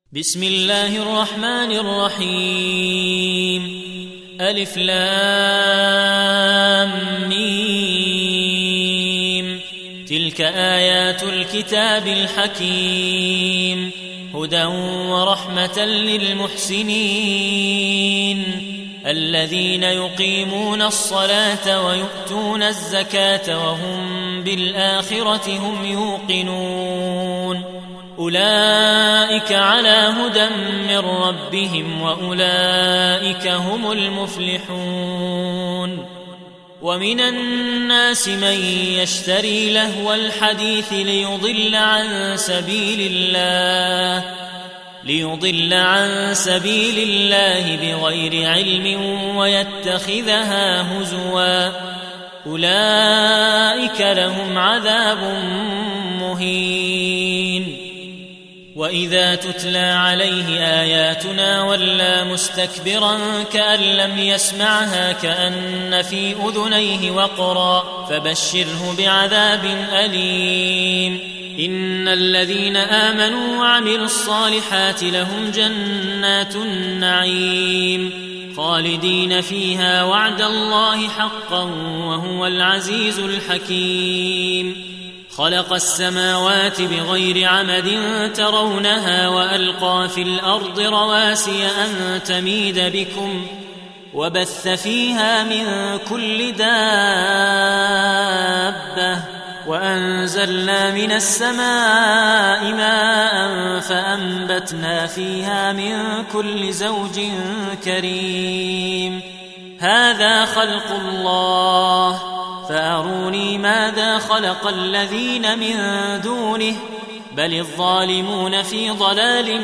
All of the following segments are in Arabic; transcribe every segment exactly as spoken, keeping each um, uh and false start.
بسم الله الرحمن الرحيم. ألف لام ميم. تلك آيات الكتاب الحكيم، هدى ورحمة للمحسنين الذين يقيمون الصلاة ويؤتون الزكاة وهم بالآخرة هم يوقنون. أولئك على هدى من ربهم وأولئك هم المفلحون. ومن الناس من يشتري لهو الحديث ليضل عن سبيل الله ليضل عن سبيل الله بغير علم ويتخذها هزوا، أولئك لهم عذاب مهين. وإذا تتلى عليه آياتنا ولى مستكبرا كأن لم يسمعها كأن في أذنيه وقرا، فبشره بعذاب أليم. إن الذين آمنوا وعملوا الصالحات لهم جنات النعيم خالدين فيها وعد الله حقا وهو العزيز الحكيم. خلق السماوات بغير عمد ترونها وألقى في الأرض رواسي أن تميد بكم وبث فيها من كل دابة وأنزلنا من السماء ماء فأنبتنا فيها من كل زوج كريم. هذا خلق الله فأروني ماذا خلق الذين من دونه بل الظالمون في ضلال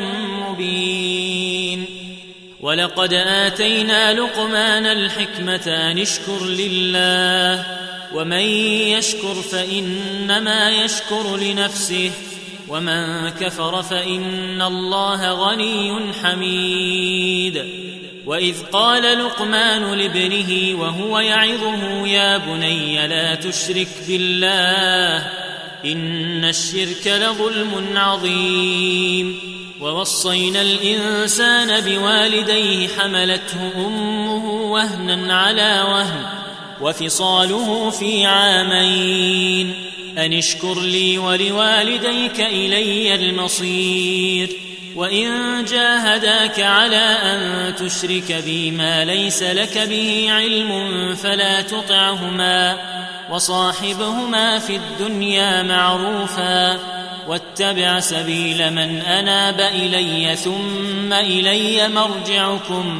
مبين. ولقد آتينا لقمان الحكمة أن اشكر لله ومن يشكر فإنما يشكر لنفسه ومن كفر فإن الله غني حميد. وإذ قال لقمان لابنه وهو يعظه يا بني لا تشرك بالله إن الشرك لظلم عظيم. ووصينا الإنسان بوالديه حملته أمه وهنا على وهن وفصاله في عامين أن اشكر لي ولوالديك إلي المصير. وإن جاهداك على أن تشرك بي ما ليس لك به علم فلا تطعهما وصاحبهما في الدنيا معروفا واتبع سبيل من أناب إلي ثم إلي مرجعكم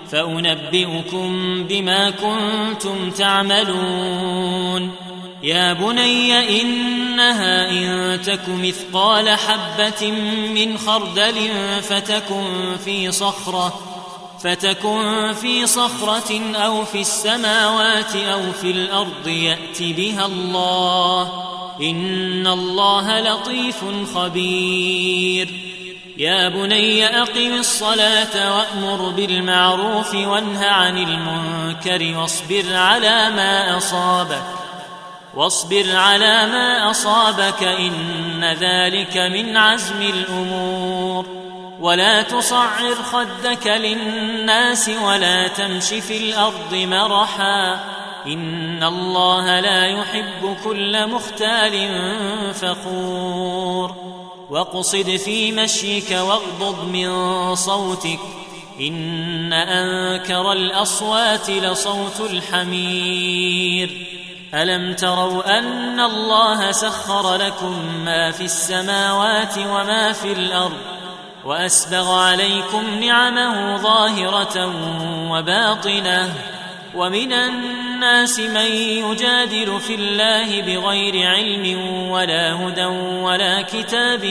فأنبئكم بما كنتم تعملون. يا بني إنها إن تك مثقال حبة من خردل فتكن في صخرة فتكن في صخرة أو في السماوات أو في الأرض يأت بها الله إن الله لطيف خبير. يا بني أقم الصلاة وأمر بالمعروف وانه عن المنكر واصبر على ما أصابك واصبر على ما أصابك إن ذلك من عزم الأمور. ولا تصعر خدك للناس ولا تمش في الأرض مرحا إن الله لا يحب كل مختال فخور. واقصد في مشيك واغضض من صوتك إن أنكر الأصوات لصوت الحمير. ألم تروا أن الله سخر لكم ما في السماوات وما في الأرض وأسبغ عليكم نعمه ظاهرة وباطنة. ومن الناس من يجادل في الله بغير علم ولا هدى ولا كتاب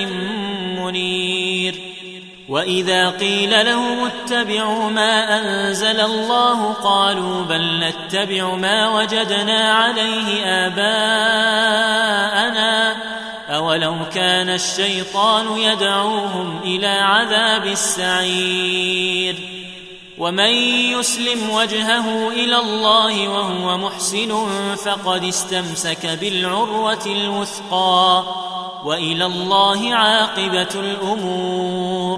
منير. وإذا قيل لهم اتبعوا ما أنزل الله قالوا بل نتبع ما وجدنا عليه آباءنا أولو كان الشيطان يدعوهم إلى عذاب السعير. ومن يسلم وجهه إلى الله وهو محسن فقد استمسك بالعروة الوثقى وإلى الله عاقبة الأمور.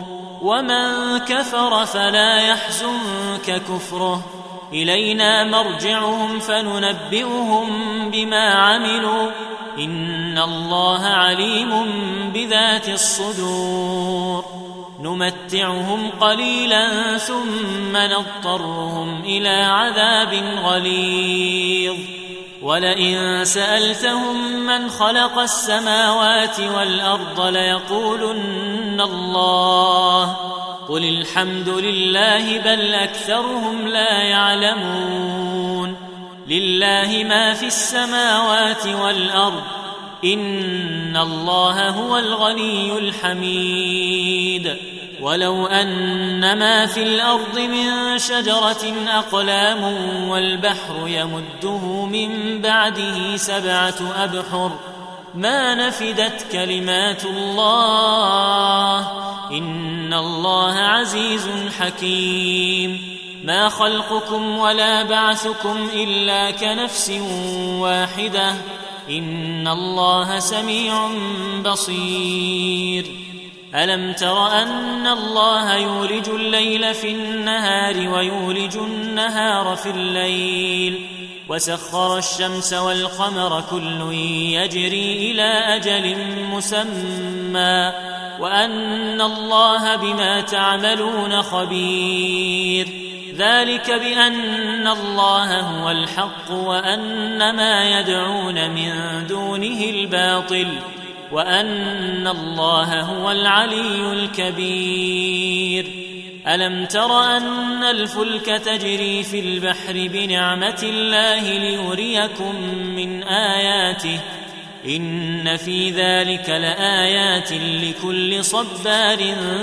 ومن كفر فلا يحزنك كفره إلينا مرجعهم فننبئهم بما عملوا إن الله عليم بذات الصدور نمتعهم قليلا ثم نضطرهم إلى عذاب غليظ ولئن سألتهم من خلق السماوات والأرض ليقولن الله قل الحمد لله بل أكثرهم لا يعلمون لله ما في السماوات والأرض إن الله هو الغني الحميد ولو أن ما في الأرض من شجرة أقلام والبحر يمده من بعده سبعة أبحر ما نفدت كلمات الله إن الله عزيز حكيم ما خلقكم ولا بعثكم إلا كنفس واحدة إن الله سميع بصير ألم تر أن الله يولج الليل في النهار ويولج النهار في الليل وسخر الشمس والقمر كل يجري إلى أجل مسمى وأن الله بما تعملون خبير ذلك بأن الله هو الحق وأن ما يدعون من دونه الباطل وأن الله هو العلي الكبير ألم تر أن الفلك تجري في البحر بنعمة الله ليريكم من آياته إن في ذلك لآيات لكل صبار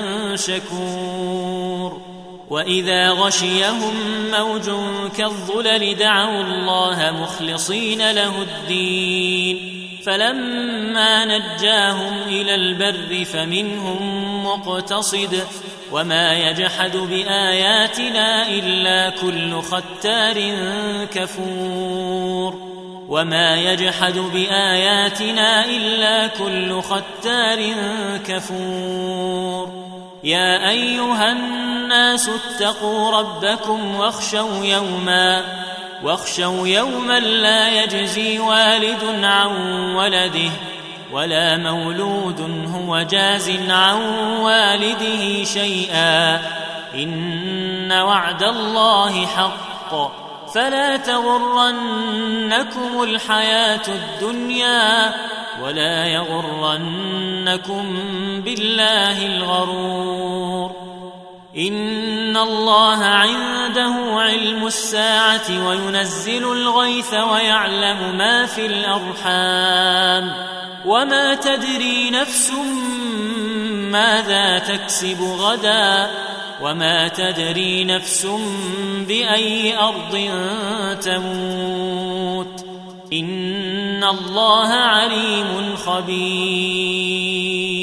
شكور وإذا غشيهم موج كالظلل دعوا الله مخلصين له الدين فلما نجاهم إلى البر فمنهم مقتصد وما يجحد بآياتنا إلا كل ختار كفور وما يجحد بآياتنا إلا كل ختار كفور يا أيها الناس اتقوا ربكم واخشوا يوما واخشوا يوما لا يجزي والد عن ولده ولا مولود هو جاز عن والده شيئا إن وعد الله حق فلا تغرنكم الحياة الدنيا ولا يغرنكم بالله الغرور إن الله عنده علم الساعة وينزل الغيث ويعلم ما في الأرحام وما تدري نفس ماذا تكسب غدا وما تدري نفس بأي أرض تموت إن الله عليم خبير